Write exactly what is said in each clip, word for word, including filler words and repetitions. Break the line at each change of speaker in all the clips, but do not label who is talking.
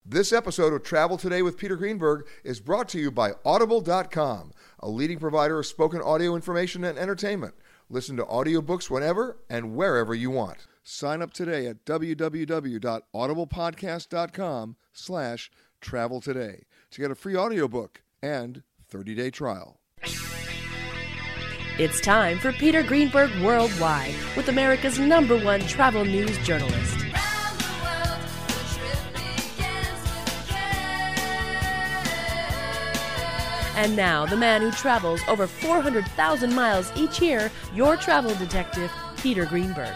This episode of Travel Today with Peter Greenberg is brought to you by Audible dot com, a leading provider of spoken audio information and entertainment. Listen to audiobooks whenever and wherever you want. Sign up today at www.audiblepodcast.com slash travel today to get a free audiobook and thirty-day trial.
It's time for Peter Greenberg Worldwide with America's number one travel news journalist. And now, the man who travels over four hundred thousand miles each year, your travel detective, Peter Greenberg.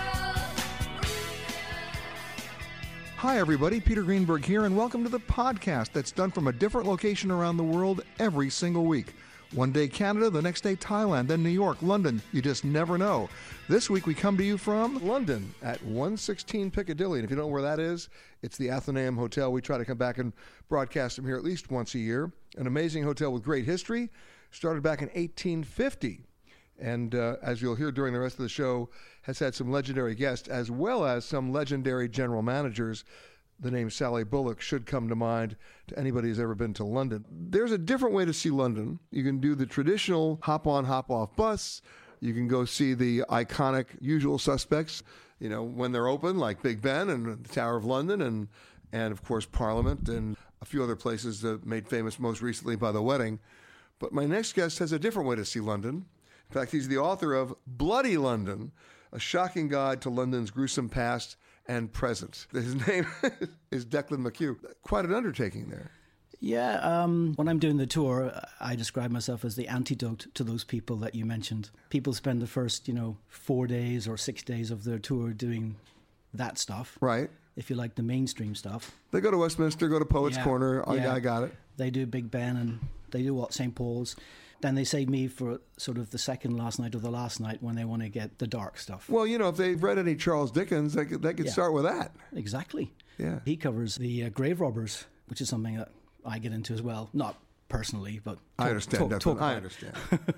Hi, everybody. Peter Greenberg here, and welcome to the podcast that's done from a different location around the world every single week. One day Canada, the next day Thailand, then New York, London. You just never know. This week we come to you from London at one sixteen Piccadilly. And if you don't know where that is, it's the Athenaeum Hotel. We try to come back and broadcast from here at least once a year. An amazing hotel with great history. Started back in eighteen fifty. And uh, as you'll hear during the rest of the show, has had some legendary guests as well as some legendary general managers. The name Sally Bullock should come to mind to anybody who's ever been to London. There's a different way to see London. You can do the traditional hop-on, hop-off bus. You can go see the iconic usual suspects, you know, when they're open, like Big Ben and the Tower of London and, and of course, Parliament and a few other places that made famous most recently by the wedding. But my next guest has a different way to see London. In fact, he's the author of Bloody London, a shocking guide to London's gruesome past and present. His name is Declan McHugh. Quite an undertaking there.
Yeah, um, when I'm doing the tour, I describe myself as the antidote to those people that you mentioned. People spend the first, you know, four days or six days of their tour doing that stuff.
Right.
If you like the mainstream stuff.
They go to Westminster, go to Poets'
yeah,
Corner. Oh, yeah. yeah, I got it.
They do Big Ben and they do what, Saint Paul's. Then they save me for sort of the second last night or the last night when they want to get the dark stuff.
Well, you know, if they've read any Charles Dickens, they could, they could
yeah.
start with that.
Exactly.
Yeah.
He covers the uh, grave robbers, which is something that I get into as well. Not personally, but talk,
I understand.
Talk, talk
I understand.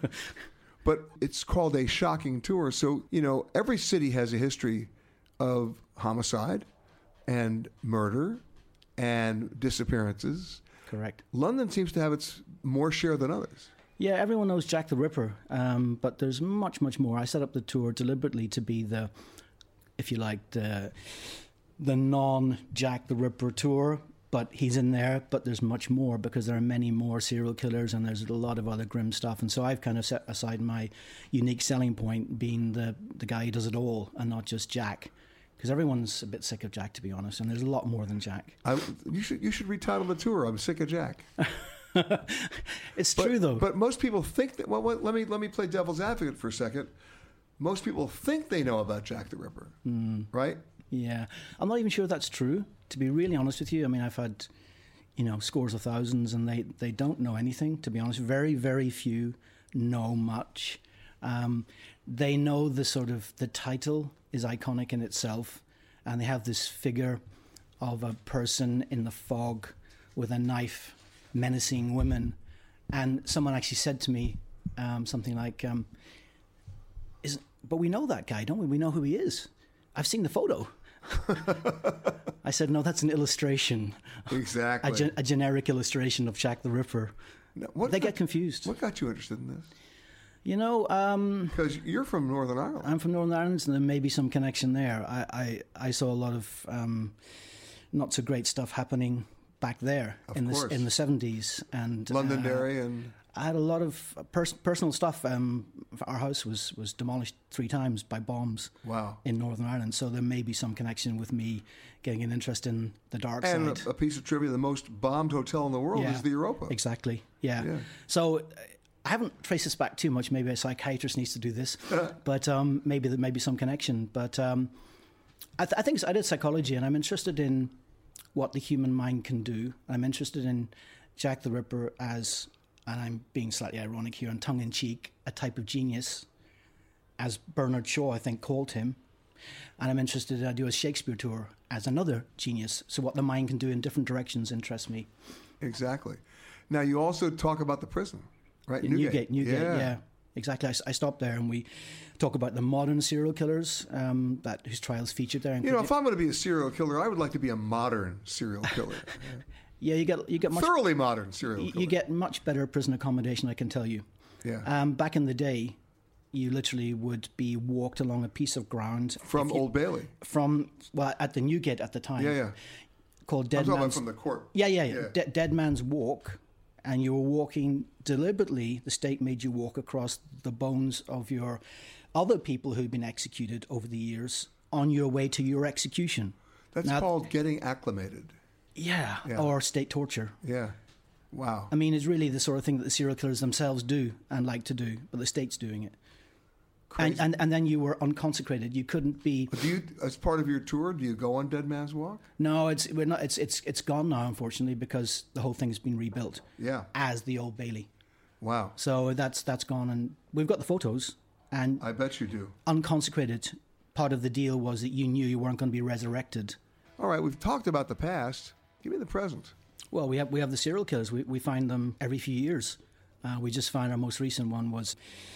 But it's called a shocking tour. So, you know, every city has a history of homicide and murder and disappearances.
Correct.
London seems to have its more share than others.
Yeah, everyone knows Jack the Ripper, um, but there's much, much more. I set up the tour deliberately to be the, if you like, the, the non-Jack the Ripper tour, but he's in there, but there's much more because there are many more serial killers and there's a lot of other grim stuff. And so I've kind of set aside my unique selling point being the, the guy who does it all and not just Jack. Because everyone's a bit sick of Jack, to be honest, and there's a lot more than Jack.
I, you should you should retitle the tour. I'm sick of Jack.
It's
but,
true though.
But most people think that. Well, what, let me let me play devil's advocate for a second. Most people think they know about Jack the Ripper,
mm.
right?
Yeah, I'm not even sure that's true. To be really honest with you, I mean, I've had, you know, scores of thousands, and they they don't know anything. To be honest, very very few know much. Um, they know the sort of the title is iconic in itself, and they have this figure of a person in the fog with a knife menacing women. And someone actually said to me um, something like, um, "Is but we know that guy, don't we? We know who he is. I've seen the photo." I said, "No, that's an illustration.
Exactly.
a, ge- a generic illustration of Jack the Ripper."
Now, what
they
got,
get confused.
What got you interested in this?
You know, um,
because you're from Northern Ireland.
I'm from Northern Ireland, and there may be some connection there. I, I, I saw a lot of um, not so great stuff happening back there
of
in
course.
the in the seventies, and
Londonderry,
uh,
and
I had a lot of pers- personal stuff. Um, our house was was demolished three times by bombs.
Wow.
In Northern Ireland, so there may be some connection with me getting an interest in the dark
and
side.
And a piece of trivia: the most bombed hotel in the world
yeah,
is the Europa.
Exactly. Yeah.
yeah.
So. I haven't traced this back too much. Maybe a psychiatrist needs to do this, but um, maybe there may be some connection. But um, I, th- I think I did psychology, and I'm interested in what the human mind can do. I'm interested in Jack the Ripper as, and I'm being slightly ironic here and tongue-in-cheek, a type of genius, as Bernard Shaw, I think, called him. And I'm interested in I do a Shakespeare tour as another genius. So what the mind can do in different directions interests me.
Exactly. Now, you also talk about the prison. Right,
Newgate,
Newgate,
Newgate,
yeah.
yeah. exactly. I, I stopped there and we talk about the modern serial killers um, that whose trials featured there.
You know, if I'm going to be a serial killer, I would like to be a modern serial killer.
Yeah, you get you get much
thoroughly modern serial killer.
You get much better prison accommodation, I can tell you.
Yeah.
Um, back in the day, you literally would be walked along a piece of ground
from
you,
Old Bailey.
From well, at the Newgate at the time.
Yeah, yeah.
Called Dead
I'm talking
Man's.
About from the court.
Yeah, yeah, yeah.
yeah.
De- Dead Man's Walk, and you were walking deliberately. The state made you walk across the bones of your other people who'd been executed over the years on your way to your execution.
That's
now,
called getting acclimated.
Yeah,
yeah,
or state torture.
Yeah. Wow.
I mean, it's really the sort of thing that the serial killers themselves do and like to do, but the state's doing it.
Crazy.
And, and and then you were unconsecrated. You couldn't be.
Do you, as part of your tour, do you go on Dead Man's Walk?
No, it's we're not. It's it's it's gone now, unfortunately, because the whole thing has been rebuilt.
Yeah.
As the Old Bailey.
Wow.
So that's that's gone, and we've got the photos. And
I bet you do.
Unconsecrated. Part of the deal was that you knew you weren't going to be resurrected.
All right, we've talked about the past. Give me the present.
Well, we have we have the serial killers. We we find them every few years. Uh, we just found our most recent one was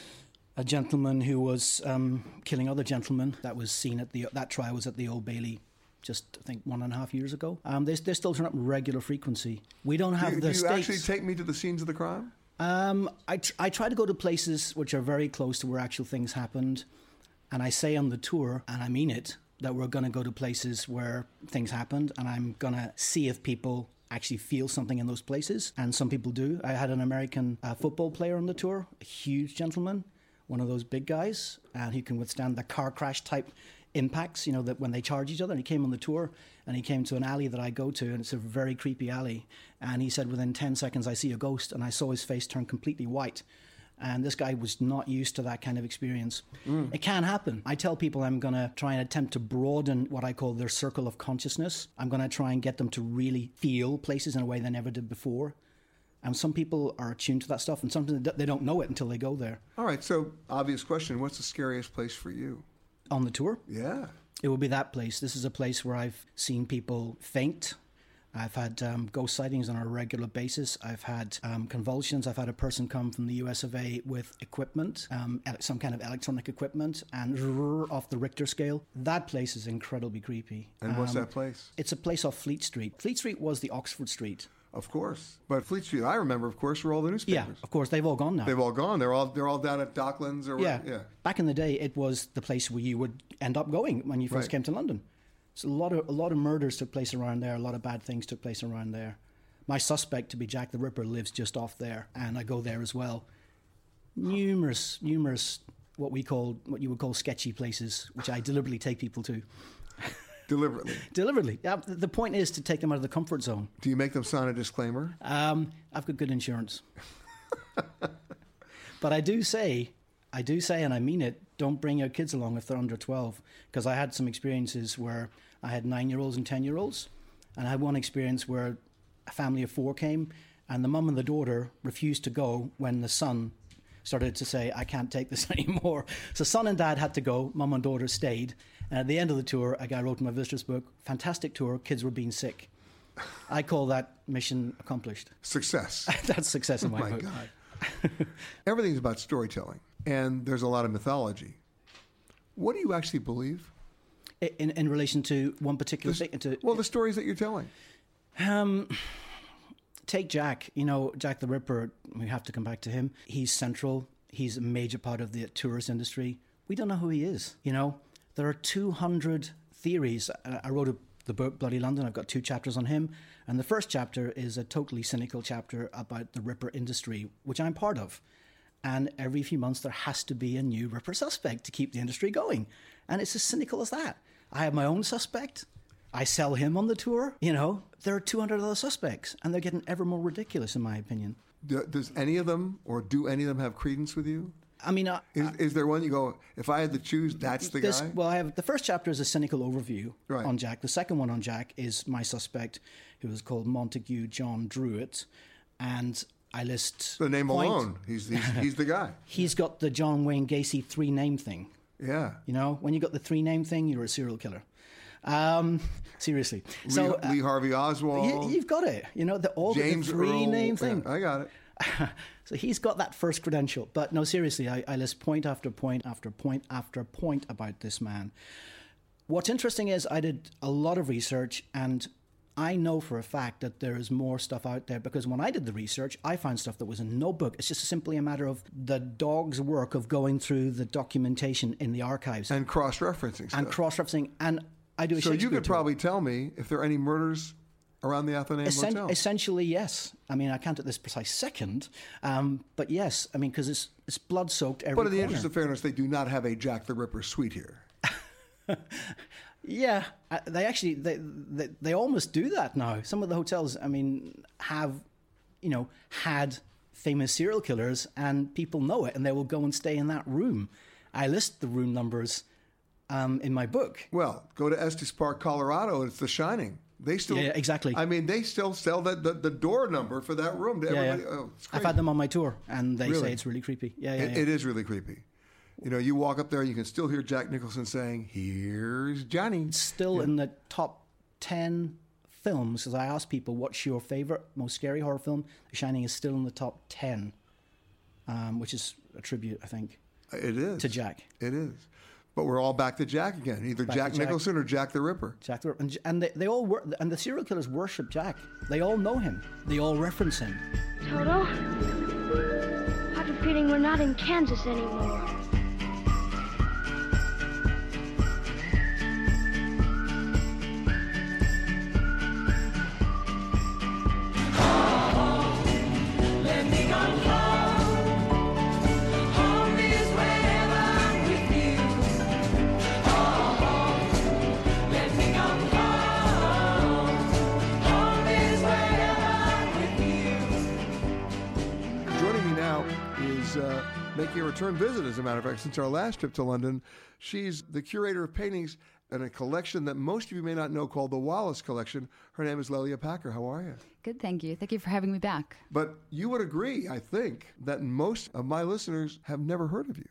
a gentleman who was um, killing other gentlemen. That was seen at the that trial was at the Old Bailey, just I think one and a half years ago. Um, they they still turn up in regular frequency. We don't have
do you,
the
do you
states.
actually take me to the scenes of the crime?
Um, I tr- I try to go to places which are very close to where actual things happened, and I say on the tour, and I mean it, that we're going to go to places where things happened, and I'm going to see if people actually feel something in those places, and some people do. I had an American uh, football player on the tour, a huge gentleman, one of those big guys, and he can withstand the car crash type impacts, you know, that when they charge each other. And he came on the tour, and he came to an alley that I go to, and it's a very creepy alley. And he said, within ten seconds, I see a ghost, and I saw his face turn completely white. And this guy was not used to that kind of experience. Mm. It can happen. I tell people I'm going to try and attempt to broaden what I call their circle of consciousness. I'm going to try and get them to really feel places in a way they never did before. And some people are attuned to that stuff, and sometimes they don't know it until they go there.
All right, so obvious question. What's the scariest place for you?
On the tour?
Yeah.
It will be that place. This is a place where I've seen people faint. I've had um, ghost sightings on a regular basis. I've had um, convulsions. I've had a person come from the U S of A with equipment, um, some kind of electronic equipment, and rrr, off the Richter scale. That place is incredibly creepy.
And what's
um,
that place?
It's a place off Fleet Street. Fleet Street was the Oxford Street.
Of course. But Fleet Street, I remember, of course, were all the newspapers.
Yeah, of course. They've all gone now.
They've all gone. They're all they're all down at Docklands or
yeah.
yeah.
Back in the day, it was the place where you would end up going when you first
Right.
came to London. So a lot of a lot of murders took place around there. A lot of bad things took place around there. My suspect to be Jack the Ripper lives just off there, and I go there as well. Numerous, numerous, what we call, what you would call sketchy places, which I deliberately take people to.
Deliberately.
Deliberately. Yeah, the point is to take them out of the comfort zone.
Do you make them sign a disclaimer?
Um, I've got good insurance. But I do say, I do say, and I mean it, don't bring your kids along if they're under twelve. Because I had some experiences where I had nine-year-olds and ten-year-olds. And I had one experience where a family of four came, and the mum and the daughter refused to go when the son started to say, I can't take this anymore. So son and dad had to go, mum and daughter stayed. And at the end of the tour, a guy wrote in my visitor's book, fantastic tour, kids were being sick. I call that mission accomplished.
Success.
That's success in my,
oh my
book.
God. Everything's about storytelling, and there's a lot of mythology. What do you actually believe?
In, in relation to one particular
The,
thing? To,
well, the stories that you're telling.
Um, take Jack. You know, Jack the Ripper, we have to come back to him. He's central. He's a major part of the tourist industry. We don't know who he is, you know. There are two hundred theories. I wrote a, the book, Bloody London. I've got two chapters on him. And the first chapter is a totally cynical chapter about the Ripper industry, which I'm part of. And every few months, there has to be a new Ripper suspect to keep the industry going. And it's as cynical as that. I have my own suspect. I sell him on the tour. You know, there are two hundred other suspects, and they're getting ever more ridiculous, in my opinion.
Do, does any of them, or do any of them have credence with you?
I mean, uh,
is, is there one you go, if I had to choose, that's the
this,
guy?
Well, I have the first chapter is a cynical overview
right.
on Jack. The second one on Jack is my suspect, who is called Montague John Druitt, and I list
the name
point,
alone. He's, he's he's the guy.
He's got the John Wayne Gacy three name thing.
Yeah.
You know, when you got the three name thing, you're a serial killer. Um, seriously.
Lee,
so uh,
Lee Harvey Oswald.
You, you've got it. You know, the all
James
the three
Earl,
name thing.
Yeah, I got it.
So he's got that first credential. But no, seriously, I, I list point after point after point after point about this man. What's interesting is I did a lot of research, and I know for a fact that there is more stuff out there, because when I did the research, I found stuff that was in no book. It's just simply a matter of the dog's work of going through the documentation in the archives.
And cross-referencing stuff.
And cross-referencing. And I do a
So you
Shakespeare
could
tour.
probably tell me if there are any murders around the Athenaeum
Essen-
Hotel.
Essentially, yes. I mean, I can't at this precise second, um, but yes. I mean, because it's, it's blood-soaked every
But in the
corner.
interest of fairness, they do not have a Jack the Ripper suite here.
Yeah, uh, they actually they, they they almost do that now. Some of the hotels, I mean, have you know had famous serial killers, and people know it, and they will go and stay in that room. I list the room numbers um, in my book.
Well, go to Estes Park, Colorado. It's The Shining. They still,
Yeah, exactly.
I mean, they still sell the, the, the door number for that room to
Yeah,
everybody.
yeah.
Oh, it's
I've
crazy.
had them on my tour, and they
Really?
say it's really creepy. Yeah, yeah,
It,
yeah.
it is really creepy. You know, you walk up there, you can still hear Jack Nicholson saying, "Here's Johnny."
Still in the top ten films, as I ask people, what's your favorite, most scary horror film? The Shining is still in the top ten, um, which is a tribute, I think,
It is.
to Jack.
It is. But we're all back to Jack again. Either
Back
Jack
to Jack.
Nicholson or Jack the Ripper.
Jack the, and, and they, they all wor- and the serial killers worship Jack. They all know him. They all reference him.
Toto, I have a feeling we're not in Kansas anymore.
Joining me now is uh, making a return visit, as a matter of fact, since our last trip to London. She's the curator of paintings in a collection that most of you may not know called the Wallace Collection. Her name is Lelia Packer. How are you?
Good, thank you. Thank you for having me back.
But you would agree, I think, that most of my listeners have never heard of you.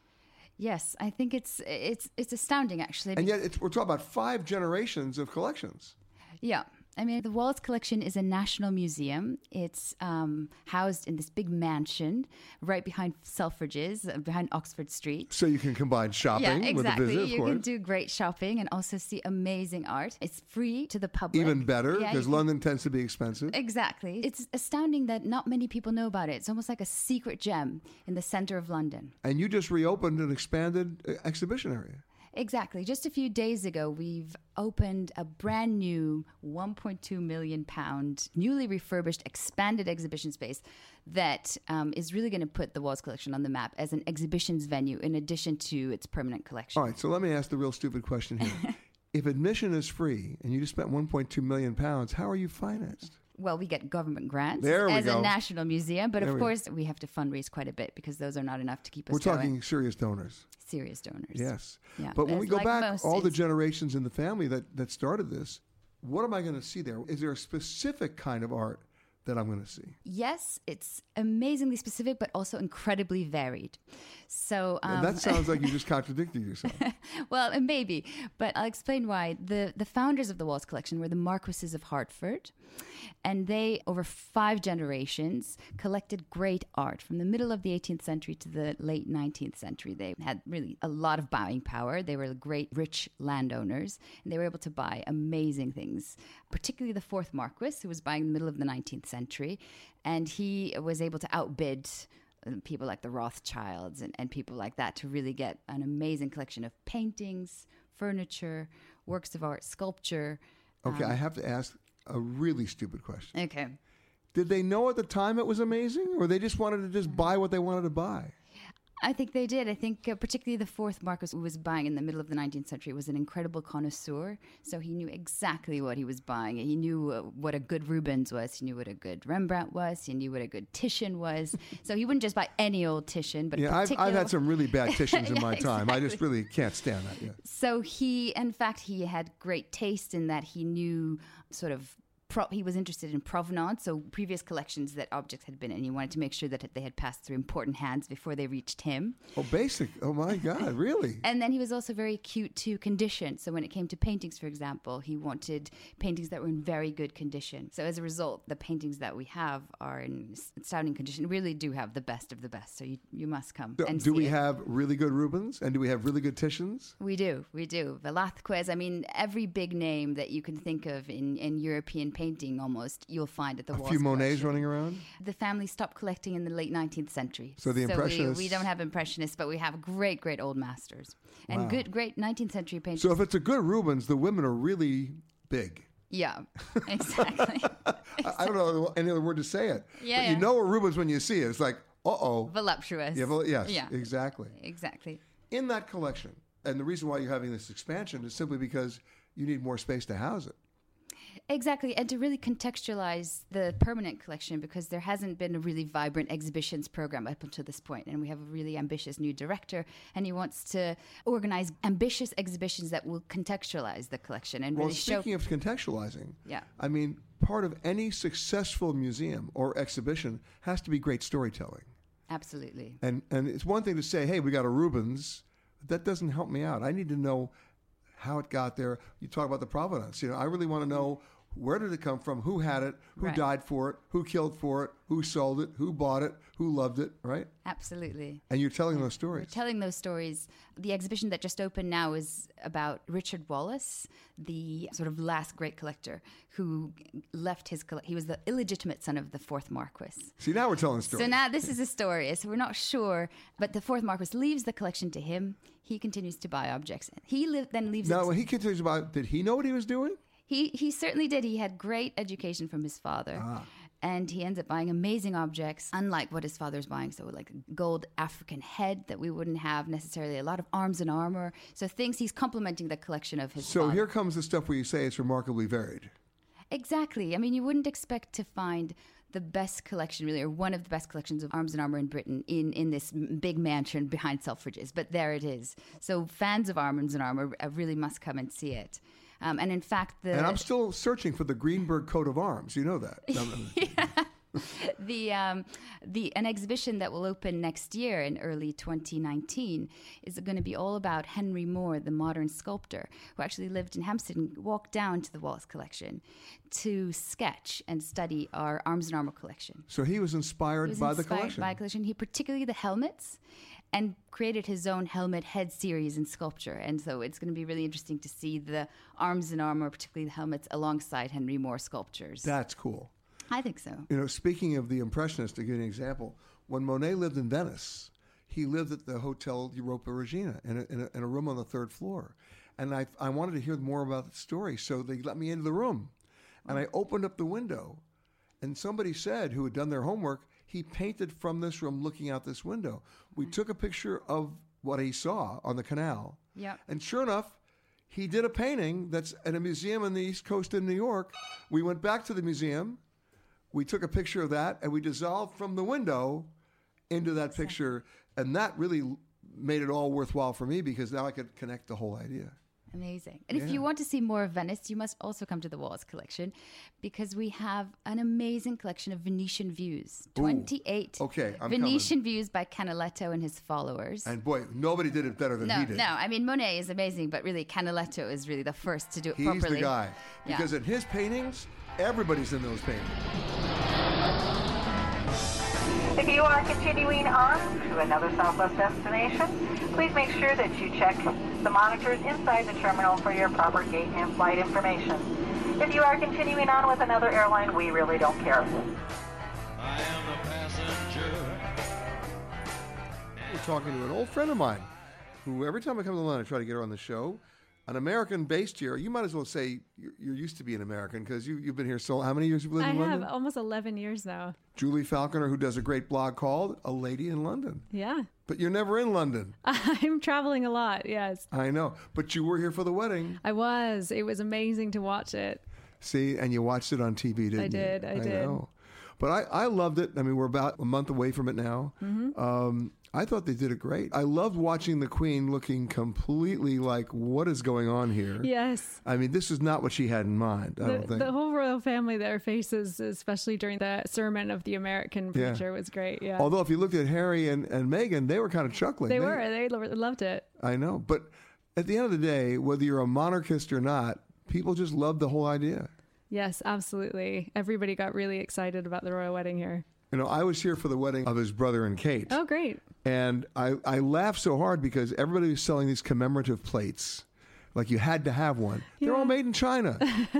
Yes, I think it's it's it's astounding, actually.
And yet it's, we're talking about five generations of collections.
Yeah. I mean, the Wallace Collection is a national museum. It's um, housed in this big mansion right behind Selfridges, uh, behind Oxford Street.
So you can combine shopping
Yeah,
with a
exactly.
visit, of
You
course.
can do great shopping and also see amazing art. It's free to the public.
Even better,
Yeah,
because
you can-
London tends to be expensive.
Exactly. It's astounding that not many people know about it. It's almost like a secret gem in the center of London.
And you just reopened an expanded uh, exhibition area.
Exactly. Just a few days ago, we've opened a brand new one point two million pound, newly refurbished, expanded exhibition space that um, is really going to put the Wallace Collection on the map as an exhibitions venue in addition to its permanent collection.
All right, so let me ask the real stupid question here. If admission is free and you just spent one point two million pounds, how are you financed?
Well, we get government grants
There we
as
go.
a national museum, but
There
of
we go.
course we have to fundraise quite a bit because those are not enough to keep us
We're
going.
talking serious donors.
Serious donors.
Yes.
Yeah,
But when
as
we go
like
back,
most
all the
ins-
generations in the family that, that started this, what am I going to see there? Is there a specific kind of art that I'm going to see?
Yes, it's amazingly specific, but also incredibly varied. So um,
And that sounds like you just contradicted yourself.
well, maybe, but I'll explain why. The the founders of the Wallace Collection were the Marquises of Hertford, and they, over five generations, collected great art from the middle of the eighteenth century to the late nineteenth century. They had really a lot of buying power. They were great, rich landowners, and they were able to buy amazing things, particularly the fourth Marquis, who was buying in the middle of the nineteenth century, and he was able to outbid people like the Rothschilds and, and people like that to really get an amazing collection of paintings, furniture, works of art, sculpture.
Okay, I have to ask a really stupid question.
Okay.
Did they know at the time it was amazing, or they just wanted to just buy what they wanted to buy?
I think they did. I think uh, particularly the fourth Marquis, who was buying in the middle of the nineteenth century, was an incredible connoisseur. So he knew exactly what he was buying. He knew uh, what a good Rubens was. He knew what a good Rembrandt was. He knew what a good Titian was. So he wouldn't just buy any old Titian, but
Yeah, I've,
particular...
I've had some really bad Titians in
Yeah,
my time. I just
exactly.
really can't stand that. Yeah.
So he, in fact, he had great taste in that he knew sort of Pro- he was interested in provenance, so previous collections that objects had been in. He wanted to make sure that they had passed through important hands before they reached him.
Oh, basic. Oh, my God, really?
And then he was also very acute to condition. So when it came to paintings, for example, he wanted paintings that were in very good condition. So as a result, the paintings that we have are in astounding condition, really do have the best of the best. So you, you must come
Do,
and
do
see
we
it.
have really good Rubens? And do we have really good Titians?
We do, we do. Velázquez, I mean, every big name that you can think of in, in European painting almost, you'll find at the
A
Walls
few Monets
collection.
running around?
The family stopped collecting in the late nineteenth century.
So the Impressionists-
we, we don't have Impressionists, but we have great, great old masters. And
Wow.
good, great nineteenth century painters.
So if it's a good Rubens, the women are really big.
Yeah, exactly.
I, I don't know any other word to say it.
Yeah,
But you
yeah.
know a Rubens when you see it. It's like, uh-oh.
Voluptuous.
Yeah, well, yes,
Yeah.
exactly.
Exactly.
In that collection, and the reason why you're having this expansion is simply because you need more space to house it.
Exactly, and to really contextualize the permanent collection, because there hasn't been a really vibrant exhibitions program up until this point, and we have a really ambitious new director, and he wants to organize ambitious exhibitions that will contextualize the collection and
Well,
really show.
speaking of contextualizing,
Yeah.
I mean, part of any successful museum or exhibition has to be great storytelling.
Absolutely.
And and it's one thing to say, hey, we got a Rubens. That doesn't help me out. I need to know how it got there. You talk about the provenance. You know, I really want to know, where did it come from? Who had it? Who
Right.
died for it? Who killed for it? Who sold it? Who bought it? Who loved it? Right?
Absolutely.
And you're telling those
We're
stories.
telling those stories. The exhibition that just opened now is about Richard Wallace, the sort of last great collector who left his. Coll- he was the illegitimate son of the fourth Marquis.
See, now we're telling stories.
So now this is a story. So we're not sure, but the fourth Marquis leaves the collection to him. He continues to buy objects. He li- then leaves.
now,
it
when he continues about, did he know what he was doing?
He he certainly did. He had great education from his father.
Ah.
And he ends up buying amazing objects, unlike what his father's buying. So, like a gold African head that we wouldn't have necessarily, a lot of arms and armor. So, things he's complementing the collection of his
So
father.
here comes the stuff where you say it's remarkably varied.
Exactly. I mean, you wouldn't expect to find the best collection, really, or one of the best collections of arms and armor in Britain in, in this m- big mansion behind Selfridges. But there it is. So, fans of arms and armor uh, really must come and see it. Um, and in fact, the
And I'm still searching for the Greenberg coat of arms. You know that.
the um, the an exhibition that will open next year in early twenty nineteen is going to be all about Henry Moore, the modern sculptor who actually lived in Hampstead and walked down to the Wallace collection to sketch and study our arms and armor collection.
So he was inspired
He was
by
inspired
the collection.
by collection. He particularly the helmets, and created his own helmet head series in sculpture. And so it's going to be really interesting to see the arms and armor, particularly the helmets, alongside Henry Moore sculptures.
That's cool.
I think so.
You know, speaking of the Impressionists, to give you an example, when Monet lived in Venice, he lived at the Hotel Europa Regina in a, in a, in a room on the third floor. And I, I wanted to hear more about the story, so they let me into the room. And I opened up the window, and somebody said, who had done their homework, he painted from this room looking out this window. We took a picture of what he saw on the canal.
Yep.
And sure enough, he did a painting that's at a museum on the East Coast in New York. We went back to the museum. We took a picture of that, and we dissolved from the window into that picture. And that really made it all worthwhile for me, because now I could connect the whole idea.
Amazing. And if
Yeah.
you want to see more of Venice, you must also come to the Wallace collection, because we have an amazing collection of Venetian views. twenty-eight
Okay, I'm
Venetian views by Canaletto and his followers.
And boy, nobody did it better than
no,
he did.
no. I mean, Monet is amazing, but really Canaletto is really the first to do it
He's
properly.
the guy.
Yeah.
Because in his paintings, everybody's in those paintings.
If you are continuing on to another Southwest destination, please make sure that you check the monitors inside the terminal for your proper gate and flight information. If you are continuing on with another airline, we really don't care.
I am a passenger.
We're talking to an old friend of mine who every time I come to London, I try to get her on the show. An American based here. You might as well say you're, you're used to being American, because you, you've been here so how many years have you lived
I
in London?
have almost eleven years now.
Julie Falconer, who does a great blog called A Lady in London.
Yeah.
But you're never in London.
I'm traveling a lot, yes.
I know. But you were here for the wedding.
I was. It was amazing to watch it.
See, and you watched it on T V, didn't
I
you?
did, I did.
know. But I, I loved it. I mean, we're about a month away from it now.
Mm-hmm.
Um, I thought they did it great. I loved watching the Queen looking completely like, what is going on here?
Yes.
I mean, this is not what she had in mind, I
The,
don't think.
the whole royal family, their faces, especially during the sermon of the American
Yeah.
preacher, was great. Yeah.
Although if you looked at Harry and, and Meghan, they were kind of chuckling.
they were. They lo- loved it.
I know. But at the end of the day, whether you're a monarchist or not, people just love the whole idea.
Yes, absolutely. Everybody got really excited about the royal wedding here.
You know, I was here for the wedding of his brother and Kate.
Oh, great.
And I, I laughed so hard because everybody was selling these commemorative plates. Like you had to have one. They're
Yeah.
all made in China.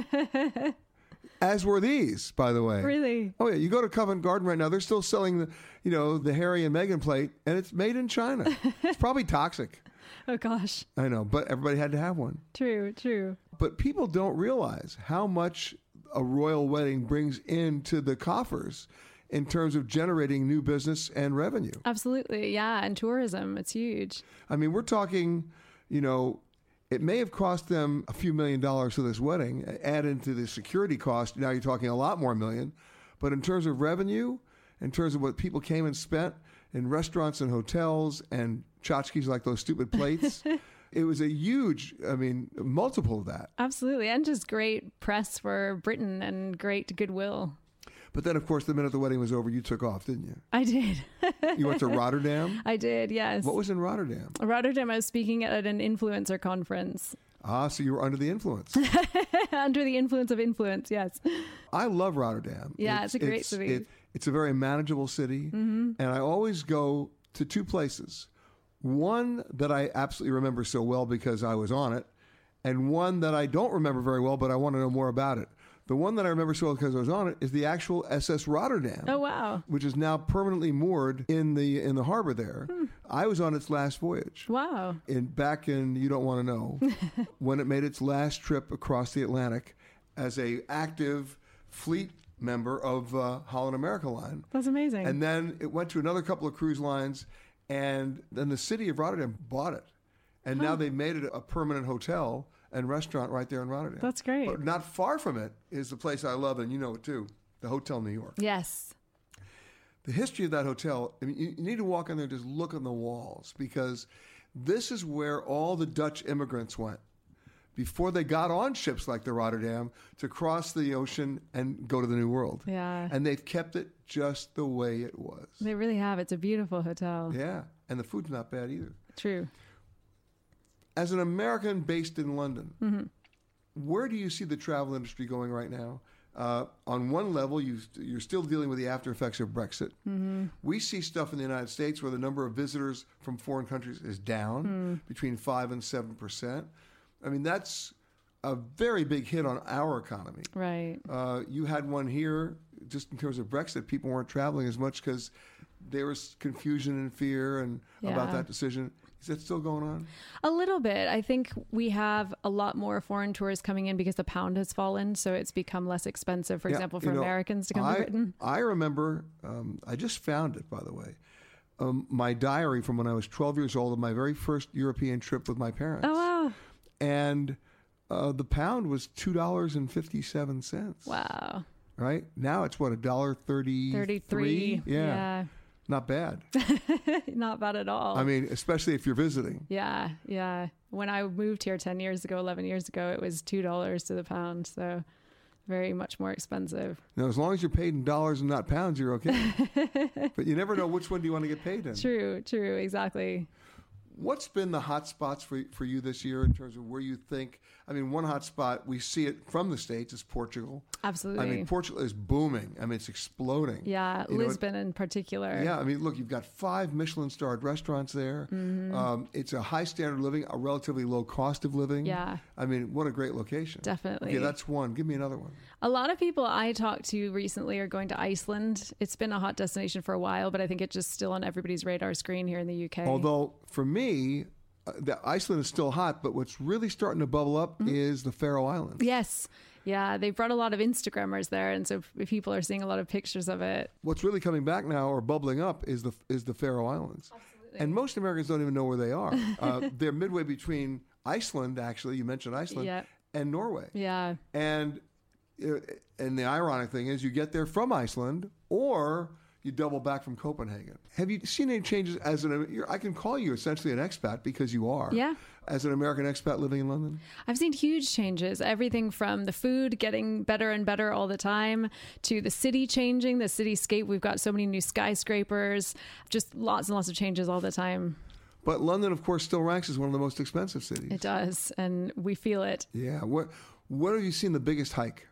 As were these, by the way.
Really?
Oh, yeah. You go to Covent Garden right now, they're still selling the, you know, the Harry and Meghan plate, and it's made in China. It's probably toxic.
Oh, gosh.
I know, but everybody had to have one.
True, true.
But people don't realize how much a royal wedding brings into the coffers in terms of generating new business and revenue.
Absolutely. Yeah. And tourism, it's huge.
I mean, we're talking, you know, it may have cost them a few million dollars for this wedding. Add into the security cost, now you're talking a lot more million. But in terms of revenue, in terms of what people came and spent in restaurants and hotels and tchotchkes like those stupid plates, it was a huge, I mean, multiple of that.
Absolutely. And just great press for Britain and great goodwill.
But then, of course, the minute the wedding was over, you took off, didn't you?
I did.
You went to Rotterdam?
I did, yes.
What was in Rotterdam?
Rotterdam, I was speaking at an influencer conference.
Ah, so you were under the influence.
Under the influence of influence, yes.
I love Rotterdam.
Yeah, it's a great city.
It, it's a very manageable city.
Mm-hmm.
And I always go to two places. One that I absolutely remember so well because I was on it, and one that I don't remember very well, but I want to know more about it. The one that I remember so well because I was on it is the actual S S Rotterdam.
Oh, wow.
Which is now permanently moored in the in the harbor there.
Hmm.
I was on its last voyage.
Wow.
In back in you don't want to know when it made its last trip across the Atlantic as a active fleet member of uh, Holland America Line.
That's amazing.
And then it went to another couple of cruise lines, and then the city of Rotterdam bought it, and
Huh.
now they've made it a permanent hotel and restaurant right there in Rotterdam.
That's great.
But not far from it is the place I love, and you know it too, the Hotel New York.
Yes.
The history of that hotel, I mean, you, you need to walk in there and just look on the walls, because this is where all the Dutch immigrants went before they got on ships like the Rotterdam to cross the ocean and go to the New World.
Yeah.
And they've kept it just the way it was.
They really have. It's a beautiful hotel.
Yeah. And the food's not bad either.
True.
As an American based in London,
Mm-hmm.
where do you see the travel industry going right now? Uh, on one level, you, you're still dealing with the after effects of Brexit.
Mm-hmm.
We see stuff in the United States where the number of visitors from foreign countries is down
Mm.
between five and seven percent. I mean, that's a very big hit on our economy.
Right.
Uh, you had one here, just in terms of Brexit, people weren't traveling as much because there was confusion and fear and about
Yeah.
that decision. Is that still going on?
A little bit. I think we have a lot more foreign tourists coming in because the pound has fallen, so it's become less expensive, for
Yeah,
example, for
you know,
Americans to come
I,
to Britain.
I remember, um, I just found it, by the way, um, my diary from when I was twelve years old of my very first European trip with my parents.
Oh, wow.
And uh, the pound was two dollars and fifty-seven cents.
Wow.
Right? Now it's what, one dollar thirty-three?
thirty-three.
Yeah. Not bad.
Yeah. Not bad at all.
I mean, especially if you're visiting.
Yeah, yeah. When I moved here ten years ago, eleven years ago, it was two dollars to the pound. So very much more expensive.
Now, as long as you're paid in dollars and not pounds, you're okay. But you never know which one do you want to get paid in.
True, true, exactly.
What's been the hot spots for for you this year in terms of where you think? I mean, one hot spot, we see it from the States, is Portugal.
Absolutely.
I mean, Portugal is booming. I mean, it's exploding.
Yeah,
You know,
Lisbon in particular.
Yeah, I mean, look, you've got five Michelin-starred restaurants there.
Mm-hmm.
Um, it's a high standard of living, a relatively low cost of living.
Yeah.
I mean, what a great location.
Definitely.
Okay, that's one. Give me another one.
A lot of people I talked to recently are going to Iceland. It's been a hot destination for a while, but I think it's just still on everybody's radar screen here in the U K.
Although, for me, uh, the Iceland is still hot, but what's really starting to bubble up
Mm-hmm.
is the Faroe Islands.
Yes. Yeah, they brought a lot of Instagrammers there, and so f- people are seeing a lot of pictures of it.
What's really coming back now or bubbling up is the is the Faroe Islands.
Absolutely.
And most Americans don't even know where they are. Uh, they're midway between Iceland, actually, you mentioned Iceland,
Yeah.
and Norway.
Yeah.
And uh, and the ironic thing is you get there from Iceland or you double back from Copenhagen. Have you seen any changes as an, you're, I can call you essentially an expat because you are.
Yeah.
As an American expat living in London?
I've seen huge changes. Everything from the food getting better and better all the time to the city changing, the cityscape. We've got so many new skyscrapers, just lots and lots of changes all the time.
But London, of course, still ranks as one of the most expensive cities.
It does, and we feel it.
Yeah. What, what have you seen the biggest hike?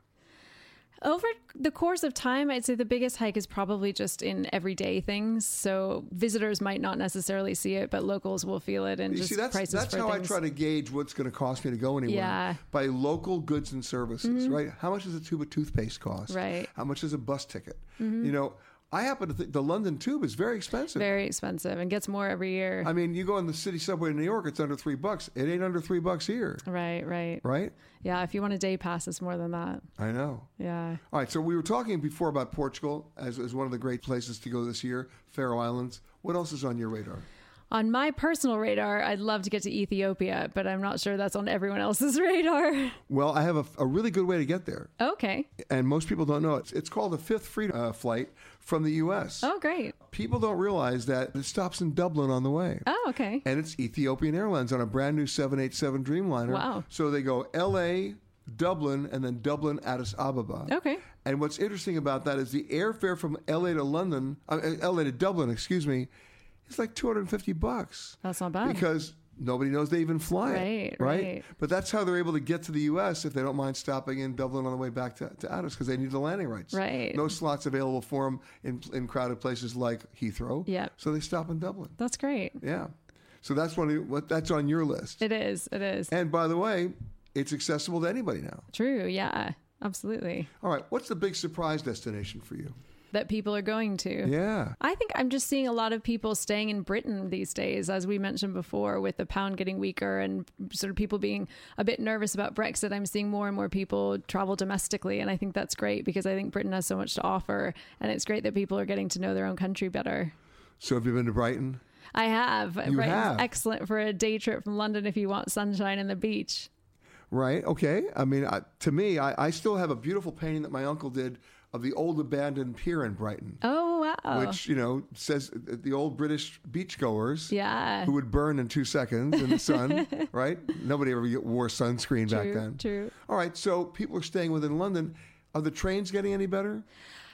Over the course of time, I'd say the biggest hike is probably just in everyday things. So visitors might not necessarily see it, but locals will feel it, and
You
just
see, that's,
prices
that's
for
how
things.
I try to gauge what's going to cost me to go anywhere.
Yeah.
By local goods and services,
Mhm.
right? How much does a tube of toothpaste cost?
Right.
How much is a bus ticket?
Mhm.
You know, I happen to think the London Tube is very expensive.
Very expensive and gets more every year.
I mean, you go on the city subway in New York, it's under three bucks. It ain't under three bucks here.
Right, right.
Right?
Yeah, if you want a day pass, it's more than that.
I know.
Yeah.
All right, so we were talking before about Portugal as, as one of the great places to go this year, Faroe Islands. What else is on your radar?
On my personal radar, I'd love to get to Ethiopia, but I'm not sure that's on everyone else's radar.
Well, I have a, a really good way to get there.
Okay.
And most people don't know it. It's called the Fifth Freedom uh, Flight from the U S.
Oh, great.
People don't realize that it stops in Dublin on the way.
Oh, okay.
And it's Ethiopian Airlines on a brand new seven eighty-seven Dreamliner.
Wow.
So they go L A, Dublin, and then Dublin, Addis Ababa.
Okay.
And what's interesting about that is the airfare from L A to London, uh, L A to Dublin, excuse me, is like two hundred fifty bucks.
That's not bad.
Because nobody knows they even fly it,
Right, right.
But that's how they're able to get to the U S if they don't mind stopping in Dublin on the way back to, to Addis because they need the landing rights.
Right.
No slots available for them in, in crowded places like Heathrow.
Yep.
So they stop in Dublin.
That's great.
Yeah. So that's one of, what that's on your list.
It is. It is.
And by the way, it's accessible to anybody now.
True. Yeah, absolutely.
All right. What's the big surprise destination for you?
That people are going to.
Yeah.
I think I'm just seeing a lot of people staying in Britain these days, as we mentioned before, with the pound getting weaker and sort of people being a bit nervous about Brexit. I'm seeing more and more people travel domestically. And I think that's great because I think Britain has so much to offer. And it's great that people are getting to know their own country better.
So have you been to Brighton?
I have.
You
Brighton's
have?
excellent for a day trip from London if you want sunshine and the beach.
Right. Okay. I mean, I, to me, I, I still have a beautiful painting that my uncle did of the old abandoned pier in Brighton.
Oh, wow.
Which, you know, says the old British beachgoers
Yeah.
who would burn in two seconds in the sun, right? Nobody ever wore sunscreen
True,
back then.
true.
All right. So people are staying within London. Are the trains getting any better?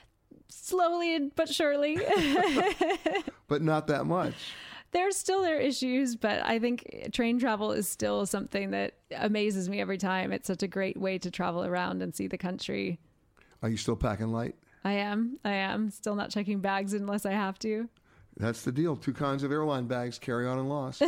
Slowly but surely.
But not that much.
There's still their issues, but I think train travel is still something that amazes me every time. It's such a great way to travel around and see the country.
Are you still packing light?
I am. I am. Still not checking bags unless I have to.
That's the deal. Two kinds of airline bags, carry on and loss.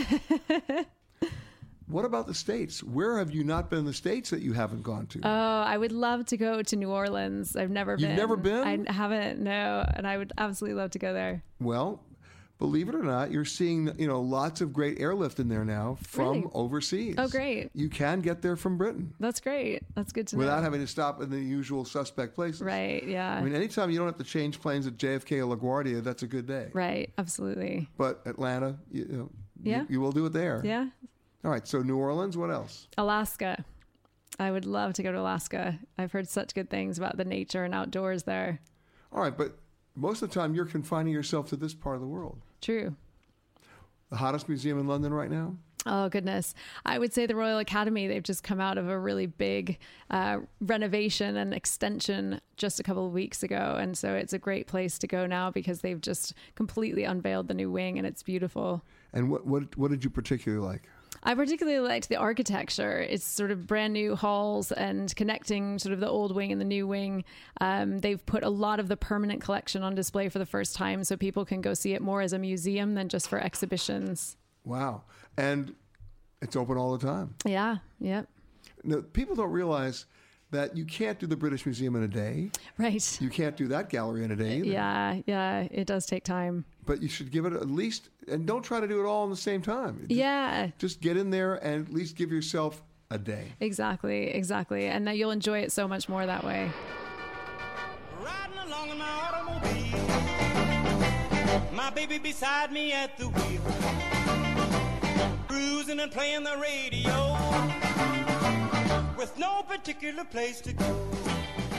What about the States? Where have you not been in the States that you haven't gone to?
Oh, I would love to go to New Orleans. I've never
You've
been.
never been?
I haven't, no. And I would absolutely love to go there.
Well, believe it or not, you're seeing, you know, lots of great airlift in there now from
Really?
overseas.
Oh, great.
You can get there from Britain
That's great. That's good to
without
know.
having to stop in the usual suspect places.
Right, yeah.
I mean, anytime you don't have to change planes at J F K or LaGuardia, that's a good day.
Right, absolutely.
But Atlanta, you, you know,
Yeah.
you, you will do it there.
Yeah.
All right, so New Orleans, what else?
Alaska. I would love to go to Alaska. I've heard such good things about the nature and outdoors there.
All right, but most of the time you're confining yourself to this part of the world.
True.
The hottest museum in London right now?
Oh, goodness. I would say the Royal Academy. They've just come out of a really big uh, renovation and extension just a couple of weeks ago. And so it's a great place to go now because they've just completely unveiled the new wing and it's beautiful.
And what what, what did you particularly like?
I particularly liked the architecture. It's sort of brand new halls and connecting sort of the old wing and the new wing. Um, they've put a lot of the permanent collection on display for the first time so people can go see it more as a museum than just for exhibitions.
Wow. And it's open all the time.
Yeah, yep.
Now, people don't realize that you can't do the British Museum in a day.
Right.
You can't do that gallery in a day either.
Yeah, yeah, it does take time.
But you should give it at least, and don't try to do it all in the same time. Just,
Yeah.
Just get in there and at least give yourself a day.
Exactly, exactly. And that you'll enjoy it so much more that way.
Riding along in my automobile, my baby beside me at the wheel, cruising and playing the radio, with no particular place to go.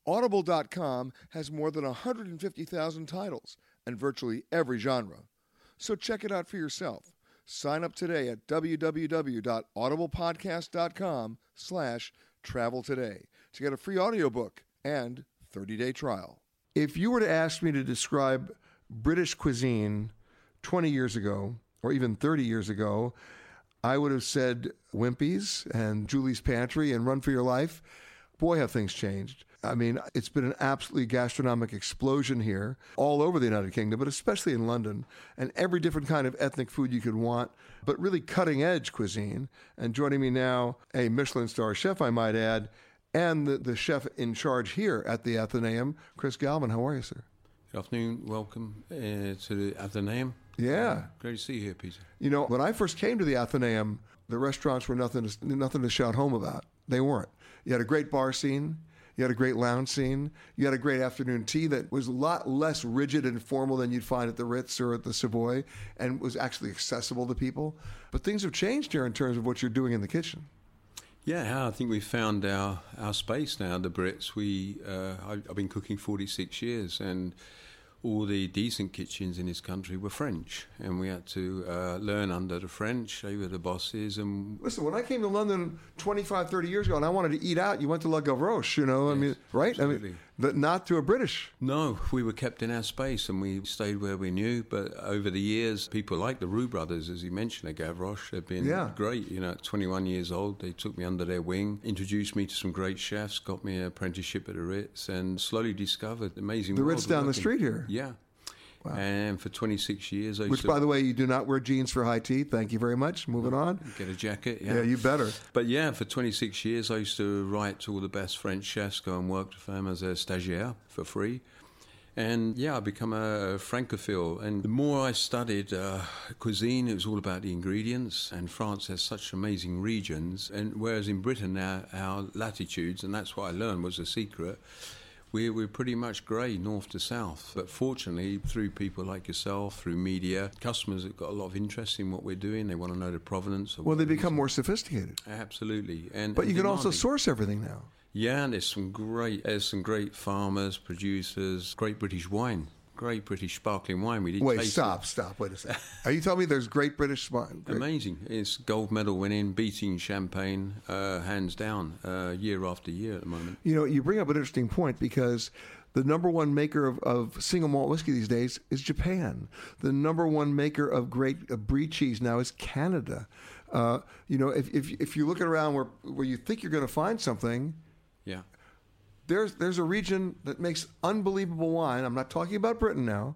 Audible dot com has more than one hundred fifty thousand titles and virtually every genre. So check it out for yourself. Sign up today at www.audiblepodcast.com slash travel today to get a free audiobook and thirty-day trial. If you were to ask me to describe British cuisine twenty years ago, or even thirty years ago, I would have said Wimpy's and Julie's Pantry and Run for Your Life. Boy, have things changed. I mean, it's been an absolutely gastronomic explosion here, all over the United Kingdom, but especially in London, and every different kind of ethnic food you could want, but really cutting-edge cuisine. And joining me now, a Michelin star chef, I might add, and the, the chef in charge here at the Athenaeum, Chris Galvin. How are you, sir?
Good afternoon. Welcome uh, to the Athenaeum.
Yeah.
Uh, great to see you here, Peter.
You know, when I first came to the Athenaeum, the restaurants were nothing to, nothing to shout home about. They weren't. You had a great bar scene. You had a great lounge scene. You had a great afternoon tea that was a lot less rigid and formal than you'd find at the Ritz or at the Savoy, and was actually accessible to people. But things have changed here in terms of what you're doing in the kitchen.
Yeah, I think we found our, our space now, the Brits. We uh, I, I've been cooking forty-six years, and all the decent kitchens in this country were French, and we had to uh, learn under the French. They were the bosses. And
listen, when I came to London twenty-five, thirty years ago and I wanted to eat out, you went to La Gavroche, you know, yes, I mean, right?
Absolutely.
I mean, but not to a British.
No, we were kept in our space and we stayed where we knew. But over the years, people like the Roux brothers, as you mentioned, at Gavroche, they've been
yeah.
great. You know, at twenty-one years old, they took me under their wing, introduced me to some great chefs, got me an apprenticeship at the Ritz, and slowly discovered amazing
The
world
Ritz down
working.
the street here.
Yeah.
Wow.
And for twenty-six years, I
Which,
used
by
to
the way, you do not wear jeans for high tea. Thank you very much. Moving on.
Get a jacket, yeah.
Yeah, you better.
But yeah, for twenty-six years, I used to write to all the best French chefs, go and work for them as a stagiaire for free. And yeah, I become a francophile. And the more I studied uh, cuisine, it was all about the ingredients. And France has such amazing regions. And whereas in Britain, our, our latitudes, and that's what I learned was the secret, We're, we're pretty much grey, north to south. But fortunately, through people like yourself, through media, customers have got a lot of interest in what we're doing. They want to know the provenance of
Well, they
what
become more sophisticated.
Absolutely. And
But
and
you can also
demanding.
source everything now.
Yeah, and there's some great, there's some great farmers, producers, great British wine. Great British sparkling wine. We didn't
Wait,
taste
stop,
it.
stop. Wait a second. Are you telling me there's great British wine? Great.
Amazing. It's gold medal winning, beating champagne, uh, hands down, uh, year after year at the moment.
You know, you bring up an interesting point because the number one maker of, of single malt whiskey these days is Japan. The number one maker of great uh, brie cheese now is Canada. Uh, you know, if, if if you look around where where you think you're going to find something,
yeah,
there's there's a region that makes unbelievable wine. I'm not talking about Britain now.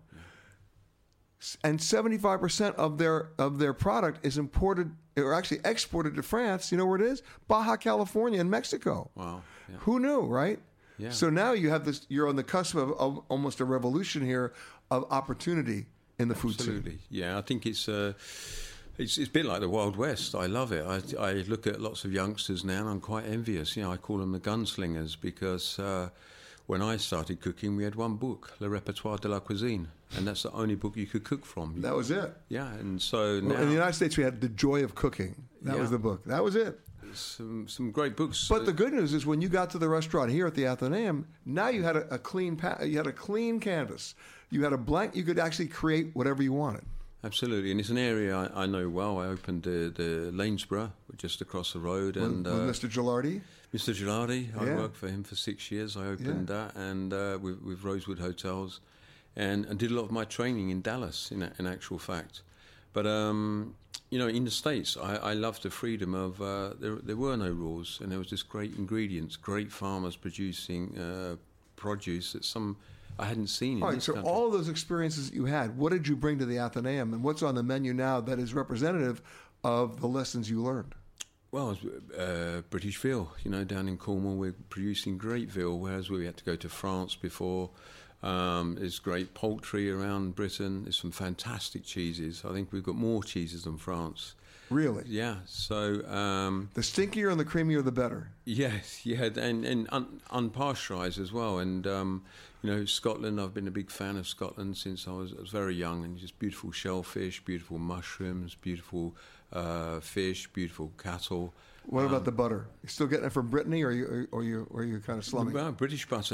Yeah. And seventy-five percent of their of their product is imported or actually exported to France. You know where it is? Baja California in Mexico.
Wow. Yeah.
Who knew, right?
Yeah.
So now you have this. You're on the cusp of, of almost a revolution here of opportunity in the food scene.
Absolutely. Yeah, I think it's uh, it's it's a bit like the Wild West. I love it. I, I look at lots of youngsters now, and I'm quite envious. You know, I call them the gunslingers because uh, when I started cooking, we had one book, Le Répertoire de la Cuisine, and that's the only book you could cook from.
That was it.
Yeah, and so
well,
now
in the United States, we had The Joy of Cooking. That
yeah.
was the book. That was it.
Some some great books.
But the good news is when you got to the restaurant here at the Athenaeum, now you had a, a clean pa- you had a clean canvas. You had a blank. You could actually create whatever you wanted.
Absolutely, and it's an area I, I know well. I opened the, the Lanesborough just across the road,
with,
and
with
uh,
Mister Gilardi.
Mister Gilardi, I
yeah.
worked for him for six years. I opened
yeah.
that, and uh, with, with Rosewood Hotels, and, and did a lot of my training in Dallas. In, in actual fact, but. Um, You know, in the States, I, I loved the freedom of, uh, there, there were no rules, and there was just great ingredients, great farmers producing uh, produce that some I hadn't seen in
all right,
this
so
country.
all of those experiences that you had, what did you bring to the Athenaeum, and what's on the menu now that is representative of the lessons you learned?
Well, uh, British veal, you know, down in Cornwall, we're producing great veal, whereas we had to go to France before. Um, there's great poultry around Britain. There's some fantastic cheeses. I think we've got more cheeses than France.
Really?
Yeah. So um,
the stinkier and the creamier, the better.
Yes, yeah, and and un, unpasteurised as well. And um, you know, Scotland. I've been a big fan of Scotland since I was, I was very young. And just beautiful shellfish, beautiful mushrooms, beautiful uh, fish, beautiful cattle.
What
um,
about the butter? You still getting it from Brittany, or you or you or you kind of slumming?
Well, British butter.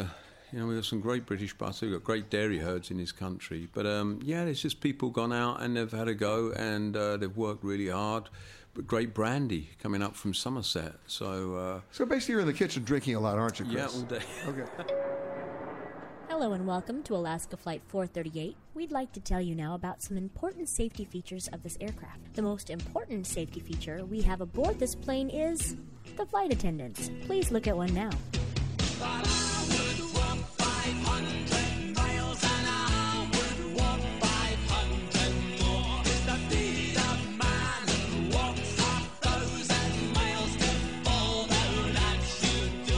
You know, we've got some great British butter. We've got great dairy herds in this country. But, um, yeah, it's just people gone out and they've had a go and uh, they've worked really hard. But great brandy coming up from Somerset. So, uh,
so basically you're in the kitchen drinking a lot, aren't you, Chris?
Yeah, all day.
Okay.
Hello and welcome to Alaska Flight four thirty-eight. We'd like to tell you now about some important safety features of this aircraft. The most important safety feature we have aboard this plane is the flight attendants. Please look at one now.
But I would walk five hundred miles and I would walk five hundred more to be the man who walks a thousand miles to follow that should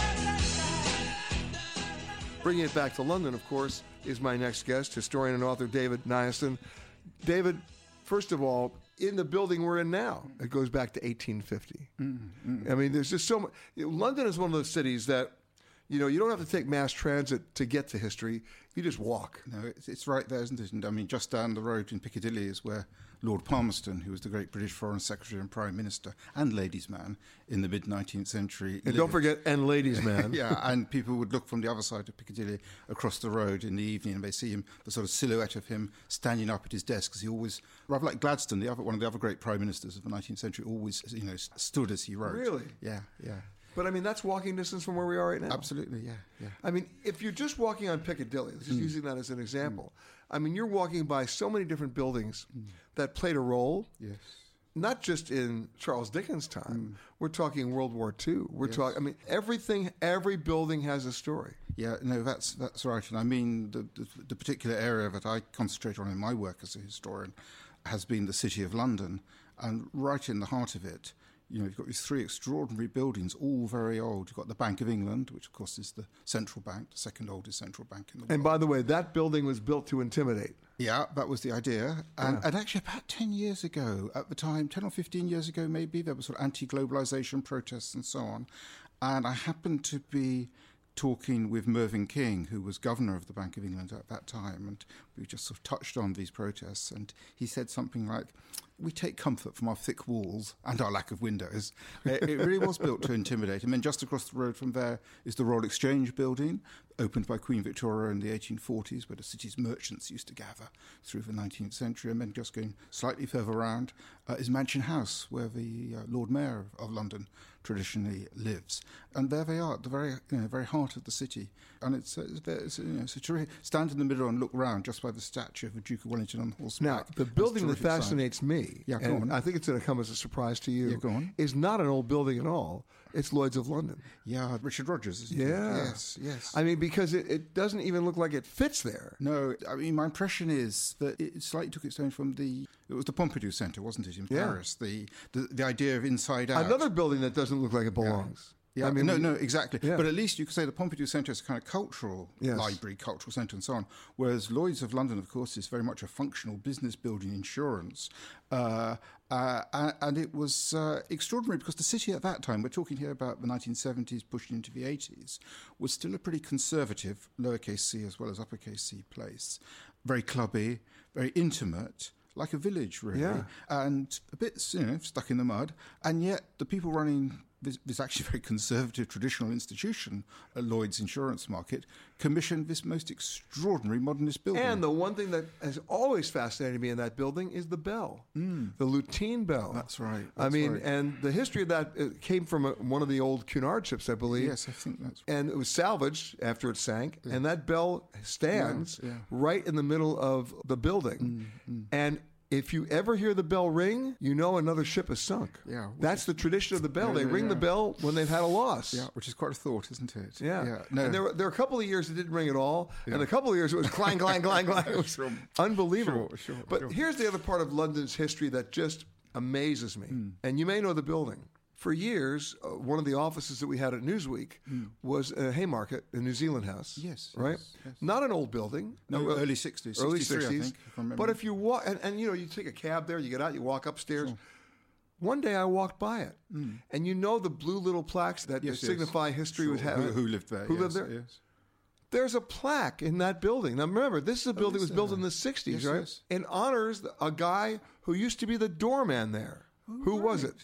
do.
Bringing it back to London, of course, is my next guest, historian and author David Niaston. David, first of all, in the building we're in now, it goes back to eighteen fifty. Mm-hmm. I mean, there's just so much. London is one of those cities that, you know, you don't have to take mass transit to get to history. You just walk.
No, it's, it's right there, isn't it? And I mean, just down the road in Piccadilly is where Lord Palmerston, who was the great British Foreign Secretary and Prime Minister and ladies' man in the mid-nineteenth century.
And
lived.
don't forget, and ladies' man.
Yeah, and people would look from the other side of Piccadilly across the road in the evening and they see him, the sort of silhouette of him standing up at his desk, because he always, rather like Gladstone, the other, one of the other great Prime Ministers of the nineteenth century, always, you know, stood as he wrote.
Really?
Yeah, yeah.
But, I mean, that's walking distance from where we are right now.
Absolutely, yeah, yeah.
I mean, if you're just walking on Piccadilly, just mm. using that as an example, mm. I mean, you're walking by so many different buildings mm. that played a role.
Yes.
Not just in Charles Dickens' time. Mm. We're talking World War Two. We're
yes.
talking, I mean, everything, every building has a story.
Yeah, no, that's that's right. And I mean, the, the, the particular area that I concentrate on in my work as a historian has been the City of London. And right in the heart of it, you know, you've got these three extraordinary buildings, all very old. You've got the Bank of England, which, of course, is the central bank, the second oldest central bank in the world.
And by the way, that building was built to intimidate.
Yeah, that was the idea. And,
yeah.
and actually, about ten years ago, at the time, ten or fifteen years ago maybe, there were sort of anti-globalization protests and so on. And I happened to be talking with Mervyn King, who was governor of the Bank of England at that time, and we just sort of touched on these protests, and he said something like, we take comfort from our thick walls and our lack of windows. It, it really was built to intimidate. And then just across the road from there is the Royal Exchange building, opened by Queen Victoria in the eighteen forties, where the city's merchants used to gather through the nineteenth century. And then just going slightly further around uh, is Mansion House, where the uh, Lord Mayor of, of London traditionally lives. And there they are, at the very, you know, very heart of the city. And it's, uh, it's, it's, you know, it's a terrific, stand in the middle and look round just by the statue of the Duke of Wellington on horseback.
Now, the building that fascinates
sight.
me,
yeah,
and
on.
I think it's going to come as a surprise to you,
yeah, go on.
is not an old building at all. It's Lloyd's of London.
Yeah, Richard Rogers, isn't
yeah.
it? Yes, yes.
I mean, because it, it doesn't even look like it fits there.
No, I mean, my impression is that it slightly took its name from the, it was the Pompidou Centre, wasn't it, in
yeah.
Paris? The, the the idea of inside out.
Another building that doesn't look like it belongs.
Yeah. Yeah,
I mean,
no,
we,
no, exactly.
Yeah.
But at least you could say the Pompidou Centre is a kind of cultural
yes.
library, cultural centre and so on, whereas Lloyd's of London, of course, is very much a functional business building insurance. Uh, uh, and it was uh, extraordinary because the city at that time, we're talking here about the nineteen seventies pushing into the eighties, was still a pretty conservative, lowercase c as well as uppercase c place. Very clubby, very intimate, like a village, really.
Yeah.
And a bit, you know, stuck in the mud. And yet the people running this, this actually very conservative traditional institution, uh, Lloyd's Insurance Market, commissioned this most extraordinary modernist building.
And the one thing that has always fascinated me in that building is the bell, mm. the Lutein bell.
That's right.
I
That's
mean,
right.
and the history of that it came from a, one of the old Cunard ships, I believe.
Yes, I think that's right.
And it was salvaged after it sank, yeah. and that bell stands
yeah, yeah.
right in the middle of the building.
Mm, mm.
And if you ever hear the bell ring, you know another ship is sunk.
Yeah,
that's the tradition of the bell.
Yeah,
they
yeah,
ring
yeah.
the bell when they've had a loss.
Yeah, which is quite a thought, isn't it?
Yeah.
yeah. No.
And there were, there were a couple of years it didn't ring at all,
Yeah.
and a couple of years it was clang, clang, clang, clang. It was
Sure.
unbelievable.
Sure, sure,
but
sure.
here's the other part of London's history that just amazes me.
Mm.
And you may know the building. For years, uh, one of the offices that we had at Newsweek
Mm.
was a Haymarket, a New Zealand House.
Yes,
right.
yes, yes.
Not an old building.
No,
uh,
early sixties,
early
sixty-three,
sixties.
I think, if I remember.
But if you walk, and, and you know, you take a cab there, you get out, you walk upstairs.
Sure.
One day I walked by it,
Mm.
and you know the blue little plaques that
Yes, yes.
signify history
Sure.
was had.
Who, who lived there?
Who
yes,
lived there?
Yes.
There's a plaque in that building. Now remember, this is a building that was
is
built
there?
in the sixties,
Yes,
right?
yes.
And honors a guy who used to be the doorman there. Who was it?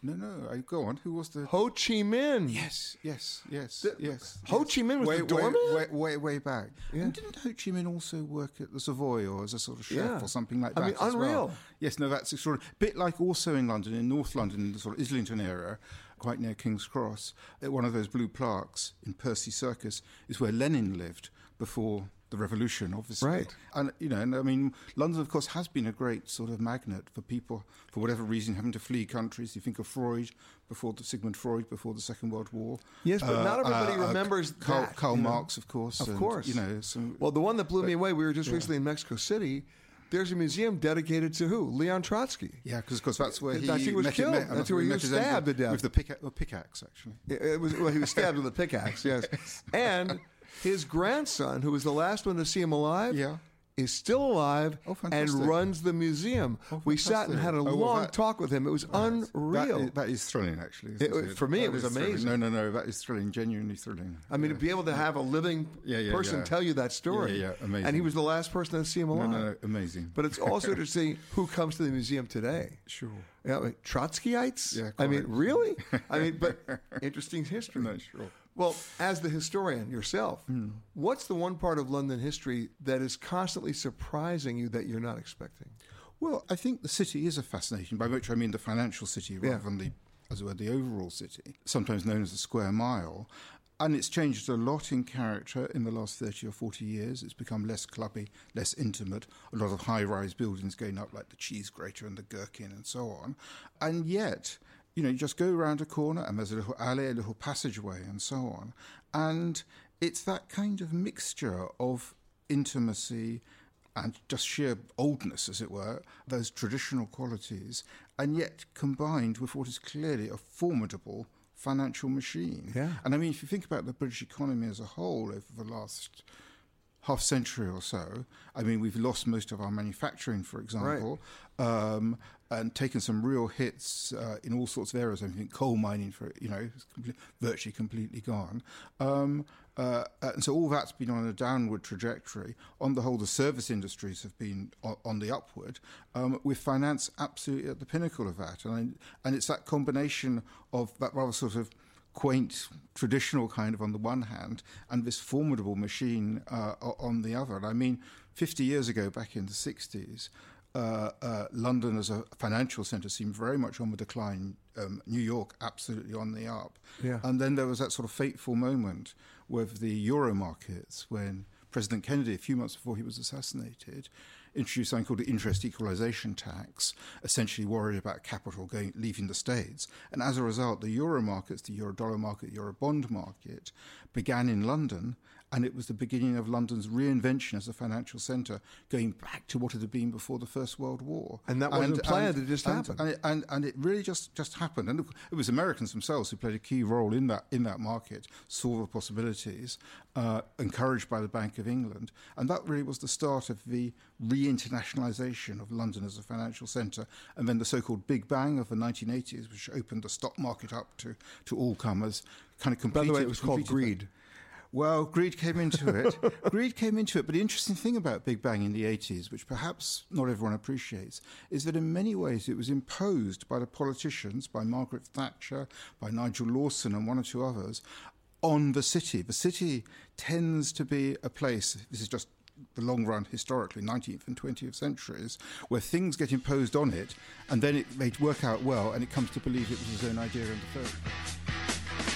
No, no. I, go on. Who was the
Ho Chi Minh?
Yes, yes, yes,
The-
yes.
Ho
yes.
Chi Minh was
way,
the doorman?
Way, way, way, way back.
Yeah.
And didn't Ho Chi Minh also work at the Savoy or as a sort of chef
Yeah.
or something like
I
that?
mean,
as well?
unreal.
Yes, no, that's sort of bit like also in London, in North London, in the sort of Islington area, quite near King's Cross. uh, One of those blue plaques in Percy Circus is where Lenin lived before the revolution, obviously.
Right.
And, you know, and I mean, London, of course, has been a great sort of magnet for people, for whatever reason, having to flee countries. You think of Freud, before the Sigmund Freud, before the Second World War.
Yes, but not everybody remembers
Karl,
that,
Karl
you know.
Marx, of course.
Of
and,
course.
You know, some,
Well, the one that blew
but-
me away, we were just
yeah.
recently in Mexico City. There's a museum dedicated to who? Leon Trotsky.
Yeah, because that's where he,
That's he was
met,
killed.
Met,
That's where he
met
was
his end
stabbed to death.
with the pick, a pickaxe, actually.
It, it was well, he was stabbed with a pickaxe. Yes, and his grandson, who was the last one to see him alive,
Yeah.
is still alive
Oh,
and
fantastic.
runs the museum.
Oh,
we sat and
fantastic.
had a
Oh, well,
long
that-
talk with him. It was unreal.
That is, that is thrilling, actually.
It-
isn't
for me, it
That
was
is thrilling.
amazing.
No, no, no, that is thrilling, genuinely thrilling.
I mean, to be able to have a living
Yeah, yeah,
person
yeah.
tell you that story.
Yeah, yeah, amazing.
And he was the last person to see him
No,
alive.
no, no, amazing.
But it's also to see who comes to the museum today.
Sure.
Yeah, like Trotskyites?
Yeah,
I mean,
correct.
really? I mean, but interesting history.
No, sure.
Well, as the historian yourself, what's the one part of London history that is constantly surprising you that you're not expecting?
Well, I think the city is a fascinating, by which I mean the financial city rather
Yeah.
than the, as it were, the overall city, sometimes known as the square mile. And it's changed a lot in character in the last thirty or forty years. It's become less clubby, less intimate, a lot of high-rise buildings going up like the Cheese Grater and the Gherkin and so on. And yet, you know, you just go around a corner and there's a little alley, a little passageway and so on. And it's that kind of mixture of intimacy and just sheer oldness, as it were, those traditional qualities, and yet combined with what is clearly a formidable financial machine.
Yeah.
And I mean, if you think about the British economy as a whole over the last half century or so, I mean, we've lost most of our manufacturing, for example, um, and taken some real hits uh, in all sorts of areas. I think coal mining, for you know, is complete, virtually completely gone. Um, uh, and so all that's been on a downward trajectory. On the whole, the service industries have been on, on the upward, um, with finance absolutely at the pinnacle of that. And, I, and it's that combination of that rather sort of quaint, traditional kind of on the one hand, and this formidable machine uh, on the other. And I mean, fifty years ago, back in the sixties, uh, uh, London as a financial centre seemed very much on the decline. Um, New York absolutely on the up.
Yeah.
And then there was that sort of fateful moment with the Euro markets when President Kennedy, a few months before he was assassinated, introduced something called the interest equalization tax, essentially worried about capital going leaving the States. And as a result, the euro markets, the euro dollar market, the euro bond market, began in London, and it was the beginning of London's reinvention as a financial centre, going back to what it had been before the First World War.
And that wasn't planned, it just
and,
happened.
And it, and, and it really just, just happened. And it was Americans themselves who played a key role in that, in that market, saw the possibilities, uh, encouraged by the Bank of England. And that really was the start of the re-internationalisation of London as a financial centre. And then the so-called Big Bang of the nineteen eighties, which opened the stock market up to, to all comers, kind of completed...
By the way, it was called
completed
greed.
that. Well, greed came into it. Greed came into it. But the interesting thing about Big Bang in the eighties, which perhaps not everyone appreciates, is that in many ways it was imposed by the politicians, by Margaret Thatcher, by Nigel Lawson and one or two others, on the city. The city tends to be a place, this is just the long run historically, nineteenth and twentieth centuries, where things get imposed on it, and then it may work out well, and it comes to believe it was its own idea in the first place.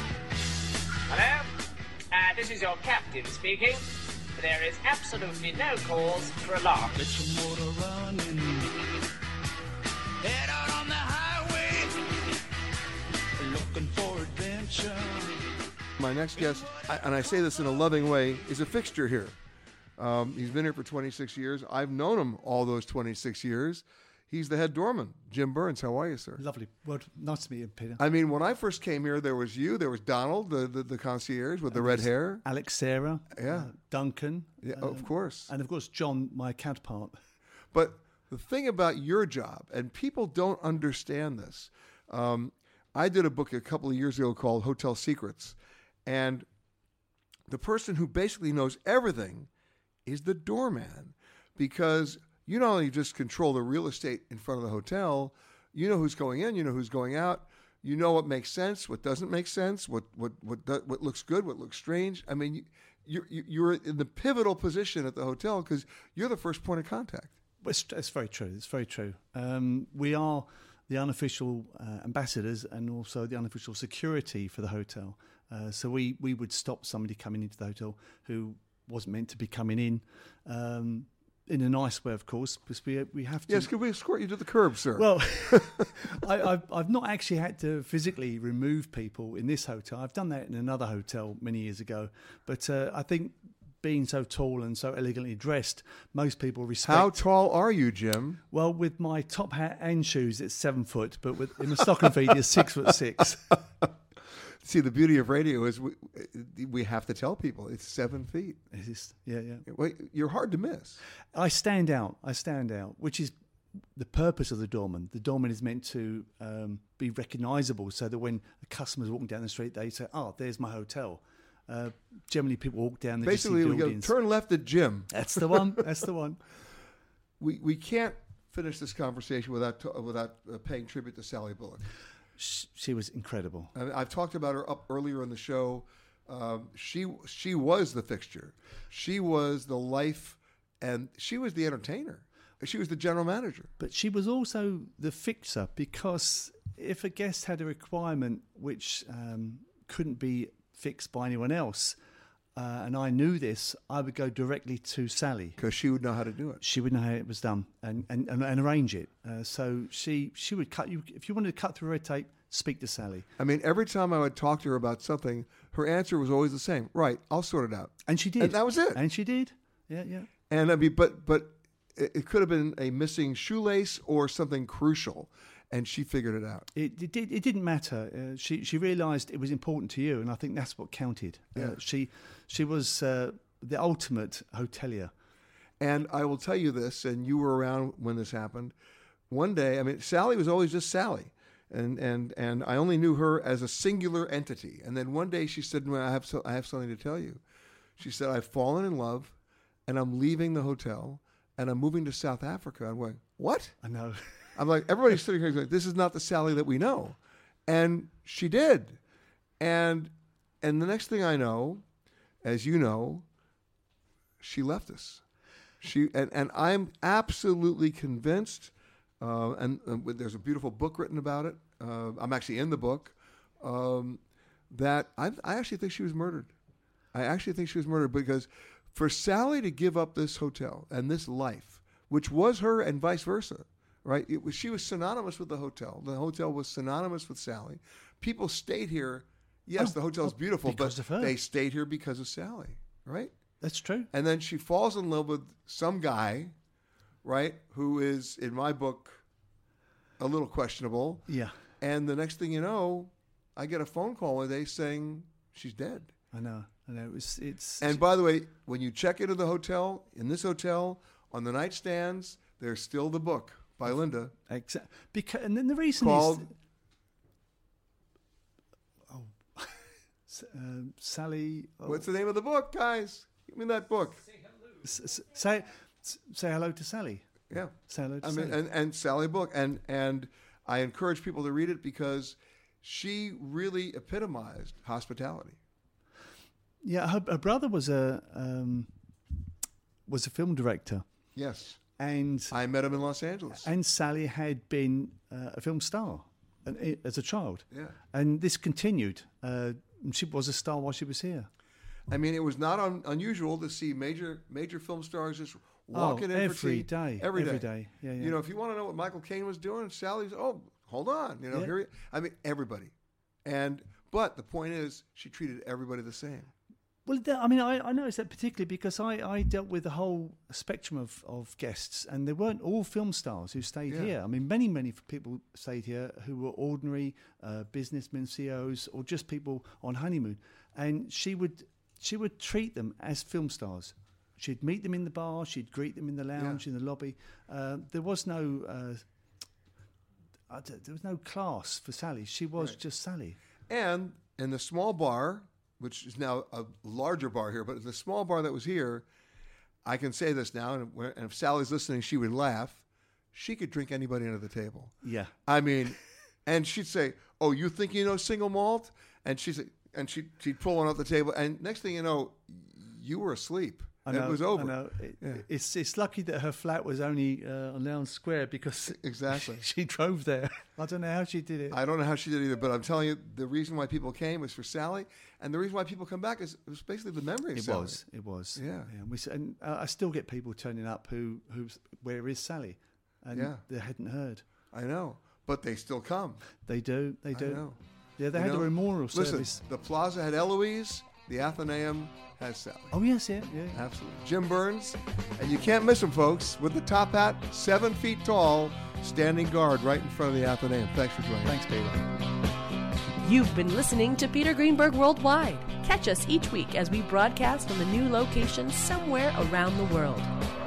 Hello? Uh, this is your captain speaking. There is absolutely no cause for alarm.
Get your motor running. Head out on the highway. Looking for adventure.
My next guest, I- and I say this in a loving way, is a fixture here. Um, he's been here for twenty-six years. I've known him all those twenty-six years. He's the head doorman, Jim Burns. How are you, sir?
Lovely. Well, nice to meet you, Peter.
I mean, when I first came here, there was you, there was Donald, the, the, the concierge with the red hair.
Alex Sarah.
Yeah.
Uh, Duncan.
Yeah,
um,
of course.
And of course, John, my counterpart.
But the thing about your job, and people don't understand this, um, I did a book a couple of years ago called Hotel Secrets, and the person who basically knows everything is the doorman, because you not only just control the real estate in front of the hotel, You know who's going in. You know who's going out. You know what makes sense, what doesn't make sense, what what what do, what looks good, what looks strange. I mean, you, you're you're in the pivotal position at the hotel because you're the first point of contact.
It's, it's very true. It's very true. Um, we are the unofficial uh, ambassadors and also the unofficial security for the hotel. Uh, so we, we would stop somebody coming into the hotel who wasn't meant to be coming in, um, in a nice way, of course, because we we have to.
Yes, could we escort you to the curb, sir?
Well, I, I've, I've not actually had to physically remove people in this hotel. I've done that in another hotel many years ago, but uh, I think being so tall and so elegantly dressed, most people respect.
How tall are you, Jim?
Well, with my top hat and shoes, it's seven foot, but with in the stocking feet, it's six foot six.
See, the beauty of radio is we, we have to tell people it's seven feet.
It is, yeah, yeah.
Wait, you're hard to miss.
I stand out. I stand out, which is the purpose of the doorman. The doorman is meant to um, be recognisable, so that when a customer's walking down the street, they say, "Oh, there's my hotel." Uh, generally, people walk down. They
Basically,
just see
we go
buildings.
turn left at Jim.
That's the one. That's the one.
We we can't finish this conversation without t- without uh, paying tribute to Sally Bullock.
She was incredible.
I mean, I've talked about her up earlier in the show. Um, she she was the fixture. She was the life, and she was the entertainer. She was the general manager.
But she was also the fixer, because if a guest had a requirement which um, couldn't be fixed by anyone else, uh, and I knew this, I would go directly to Sally.
Because she would know how to do it.
She would know how it was done and, and, and, and arrange it. Uh, so she she would cut you. If you wanted to cut through red tape, speak to Sally.
I mean, every time I would talk to her about something, her answer was always the same. Right, I'll sort it out.
And she did.
And that was it.
And she did. Yeah, yeah.
And I mean, but but it, it could have been a missing shoelace or something crucial, and she figured it out.
It it, did, it didn't matter. Uh, she she realised it was important to you, and I think that's what counted.
Yeah.
Uh, she she was uh, the ultimate hotelier.
And I will tell you this, and you were around when this happened. One day, I mean, Sally was always just Sally. And, and and I only knew her as a singular entity. And then one day she said, well, I have so, I have something to tell you. She said, I've fallen in love, and I'm leaving the hotel, and I'm moving to South Africa. I'm going, what?
I know.
I'm like, everybody's sitting here going, this is not the Sally that we know. And she did. And and the next thing I know, as you know, she left us. She and, and I'm absolutely convinced. Uh, and, and there's a beautiful book written about it. Uh, I'm actually in the book. Um, that I, I actually think she was murdered. I actually think she was murdered because for Sally to give up this hotel and this life, which was her and vice versa, right? It was, she was synonymous with the hotel. The hotel was synonymous with Sally. People stayed here. Yes,
Oh,
the hotel's
oh,
beautiful,
because
but
of her.
they stayed here because of Sally, right?
That's true.
And then she falls in love with some guy, right, who is, in my book, a little questionable.
Yeah.
And the next thing you know, I get a phone call one day saying she's dead.
I know. I know. It's it's.
And by the way, when you check into the hotel, in this hotel, on the nightstands, there's still the book by Linda.
Exactly. Because, and then the reason
called,
is. Oh, S- um, Sally. Oh.
What's the name of the book, guys? Give me that book.
S- s- say say hello to Sally.
Yeah.
Say hello to
I
Sally.
mean, and, and Sally book, and and I encourage people to read it because she really epitomized hospitality.
Yeah, her, her brother was a um, was a film director.
Yes,
and
I met him in Los Angeles.
And Sally had been uh, a film star, and it, as a child.
Yeah,
and this continued. Uh, she was a star while she was here.
I mean, it was not un- unusual to see major major film stars just walking
oh,
in
every
for tea
day,
every day.
every day. Yeah, yeah.
You know, if you want to know what Michael Caine was doing, Sally's. Oh, hold on. You know,
Yeah.
here. He, I mean, everybody. And but the point is, she treated everybody the same.
Well, th- I mean, I, I noticed that particularly because I, I dealt with a whole spectrum of, of guests, and they weren't all film stars who stayed
Yeah.
here. I mean, many, many people stayed here who were ordinary uh, businessmen, C E Os, or just people on honeymoon. And she would she would treat them as film stars. She'd meet them in the bar, she'd greet them in the lounge,
Yeah.
in the lobby. Uh, there was no uh, I d- there was no class for Sally. She was
Right.
just Sally.
And in the small bar, which is now a larger bar here, but the small bar that was here, I can say this now, and, where- and if Sally's listening, she would laugh. she could drink anybody under the table.
Yeah.
I mean, and she'd say, "Oh, you think you know single malt?" And she'd say, and she'd, she'd pull one off the table, and next thing you know, you were asleep.
I know,
it was over.
I know. It,
yeah.
It's it's lucky that her flat was only uh, on Lowndes Square because
exactly
she, she drove there. I don't know how she did it.
I don't know how she did it either, but I'm telling you, the reason why people came was for Sally, and the reason why people come back is it was basically the memory of
it
Sally.
was. It was.
Yeah.
yeah. And, we, and uh, I still get people turning up who who's where is Sally, and
yeah.
they hadn't heard.
I know, but they still come.
They do. They do.
I know.
Yeah, they
you
had
know?
a memorial
Listen,
service.
The Plaza had Eloise. The Athenaeum has Sally.
Oh, yes, yeah, yeah.
Absolutely. Jim Burns, and you can't miss him, folks, with the top hat, seven feet tall, standing guard right in front of the Athenaeum. Thanks for joining
Thanks, Peter.
You've been listening to Peter Greenberg Worldwide. Catch us each week as we broadcast from a new location somewhere around the world.